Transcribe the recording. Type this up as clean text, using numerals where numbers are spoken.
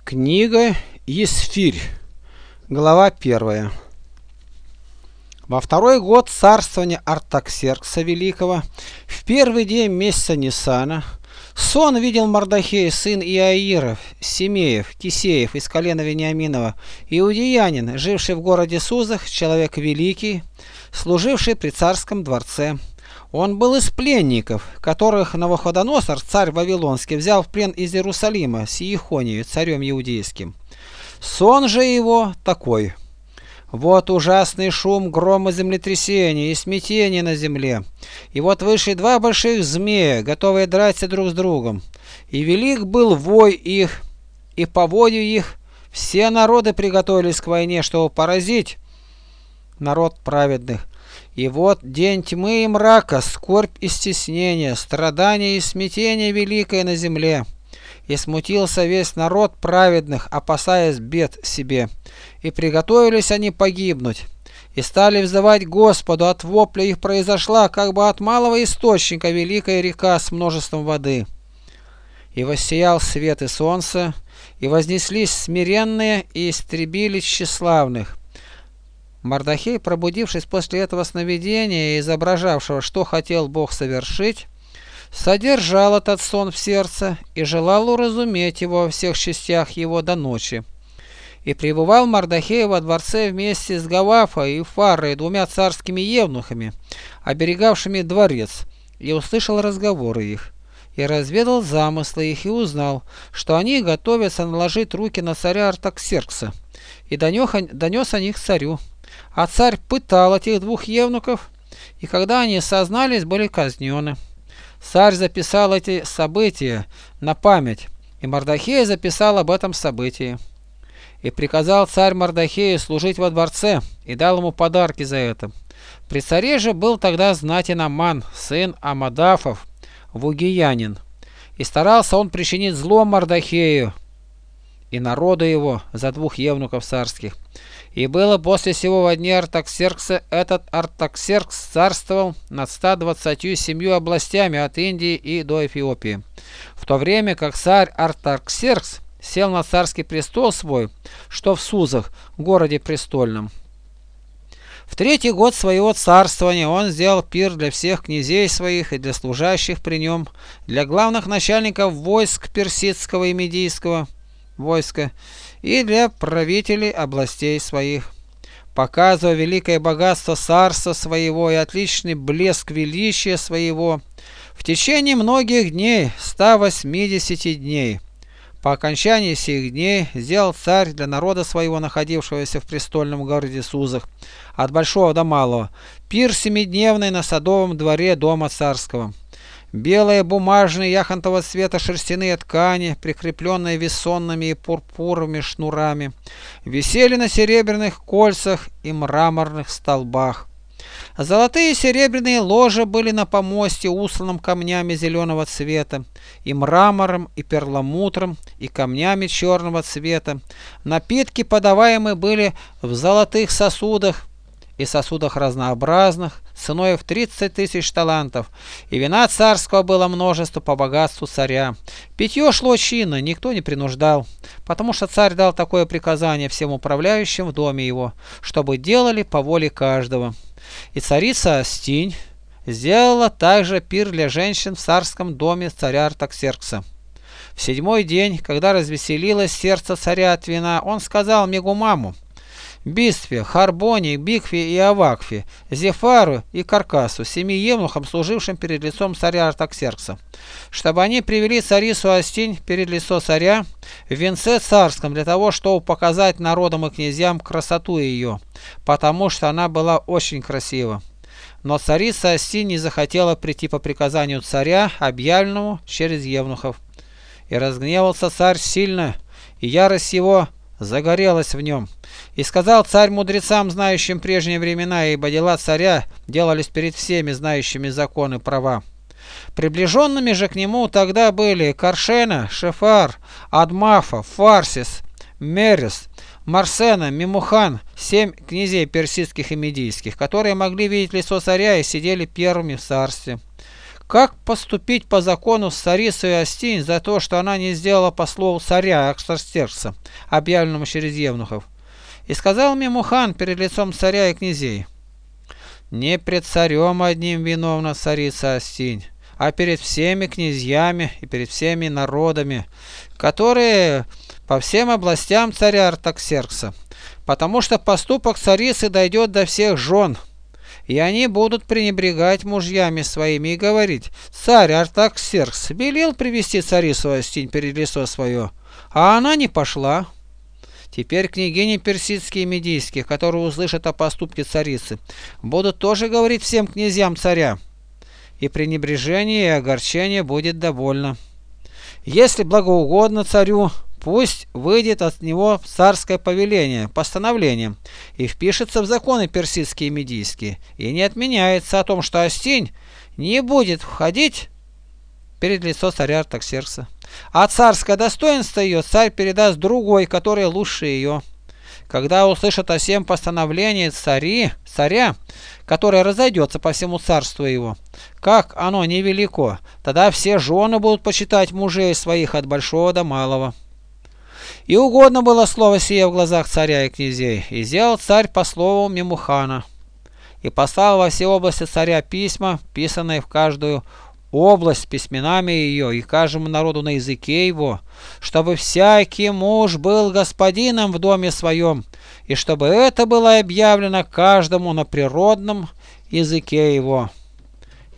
Книга Есфирь, глава 1. Во второй год царствования Артаксеркса Великого, в первый день месяца Нисана, сон видел Мардахей, сын Иаиров, Семеев, Кисеев из колена Вениаминова, иудеянин, живший в городе Сузах, человек великий, служивший при царском дворце. Он был из пленников, которых Навуходоносор, царь Вавилонский, взял в плен из Иерусалима с Иехонией, царем иудейским. Сон же его такой: вот ужасный шум грома землетрясения и смятения на земле, и вот вышли два больших змея, готовые драться друг с другом, и велик был вой их, и по вою их все народы приготовились к войне, чтобы поразить народ праведных. И вот день тьмы и мрака, скорбь и стеснение, страдание и смятение великое на земле. И смутился весь народ праведных, опасаясь бед себе. И приготовились они погибнуть. И стали взывать Господу, от вопля их произошла, как бы от малого источника, великая река с множеством воды. И воссиял свет и солнце, и вознеслись смиренные, и истребили тщеславных. Мардахей, пробудившись после этого сновидения, изображавшего, что хотел Бог совершить, содержал этот сон в сердце и желал уразуметь его во всех частях его до ночи. И пребывал Мардахей во дворце вместе с Гавафой и Фарой, двумя царскими евнухами, оберегавшими дворец, и услышал разговоры их, и разведал замыслы их, и узнал, что они готовятся наложить руки на царя Артаксеркса, и донес о них царю. А царь пытал этих двух евнуков, и когда они сознались, были казнены. Царь записал эти события на память, и Мардахей записал об этом событии. И приказал царь Мардахею служить во дворце, и дал ему подарки за это. При царе же был тогда знатен Аман, сын Амадафов, вугиянин, и старался он причинить зло Мардахею и народу его за двух евнуков царских. И было после сего во дни Артаксеркса, этот Артаксеркс царствовал над 127 областями от Индии и до Эфиопии, в то время как царь Артаксеркс сел на царский престол свой, что в Сузах, городе престольном. В третий год своего царствования он сделал пир для всех князей своих и для служащих при нем, для главных начальников войск персидского и медийского войска и для правителей областей своих, показывая великое богатство царства своего и отличный блеск величия своего в течение многих дней, 180 дней. По окончании сих дней сделал царь для народа своего, находившегося в престольном городе Сузах, от большого до малого, пир семидневный на садовом дворе дома царского. Белые бумажные яхонтового цвета шерстяные ткани, прикрепленные весонными и пурпуровыми шнурами, висели на серебряных кольцах и мраморных столбах. Золотые и серебряные ложа были на помосте, усланном камнями зеленого цвета, и мрамором, и перламутром, и камнями черного цвета. Напитки подаваемые были в золотых сосудах и сосудах разнообразных, ценой в 30 000 талантов, и вина царского было множество по богатству царя. Питье шло чинно, никто не принуждал, потому что царь дал такое приказание всем управляющим в доме его, чтобы делали по воле каждого. И царица Астинь сделала также пир для женщин в царском доме царя Артаксеркса. В седьмой день, когда развеселилось сердце царя от вина, он сказал Мегумаму, Бисфе, Харбоне, Бикфе и Авакфе, Зефару и Каркасу, 7 евнухам, служившим перед лицом царя Артаксеркса, чтобы они привели царицу Астинь перед лицо царя в венце царском, для того, чтобы показать народам и князьям красоту ее, потому что она была очень красива. Но царица Астинь не захотела прийти по приказанию царя, объявленному через евнухов. И разгневался царь сильно, и ярость его загорелась в нем. И сказал царь мудрецам, знающим прежние времена, ибо дела царя делались перед всеми, знающими законы права. Приближенными же к нему тогда были Каршена, Шефар, Адмафа, Фарсис, Мерес, Марсена, Мемухан, 7 князей персидских и медийских, которые могли видеть лицо царя и сидели первыми в царстве. как поступить по закону с царицей Астинь за то, что она не сделала по слову царя Артаксеркса, объявленному через евнухов. И сказал Мемухан перед лицом царя и князей: не пред царем одним виновна царица Астинь, а перед всеми князьями и перед всеми народами, которые по всем областям царя Артаксеркса, потому что поступок царицы дойдет до всех жен, и они будут пренебрегать мужьями своими и говорить: царь Артаксеркс велел привести царицу Астинь перед лицо свое, а она не пошла. Теперь княгини персидские и медийские, которые услышат о поступке царицы, будут тоже говорить всем князьям царя, и пренебрежение и огорчение будет довольно. Если благоугодно царю, пусть выйдет от него царское повеление, постановление, и впишется в законы персидские и медийские, и не отменяется о том, что Астинь не будет входить перед лицо царя Артаксеркса, а царское достоинство ее царь передаст другой, который лучше ее. Когда услышат о сем постановлении царя, которое разойдется по всему царству его, как оно невелико, тогда все жены будут почитать мужей своих от большого до малого. И угодно было слово сие в глазах царя и князей, и сделал царь по слову Мемухана, и послал во все области царя письма, писанные в каждую область письменами ее и каждому народу на языке его, чтобы всякий муж был господином в доме своем, и чтобы это было объявлено каждому на природном языке его.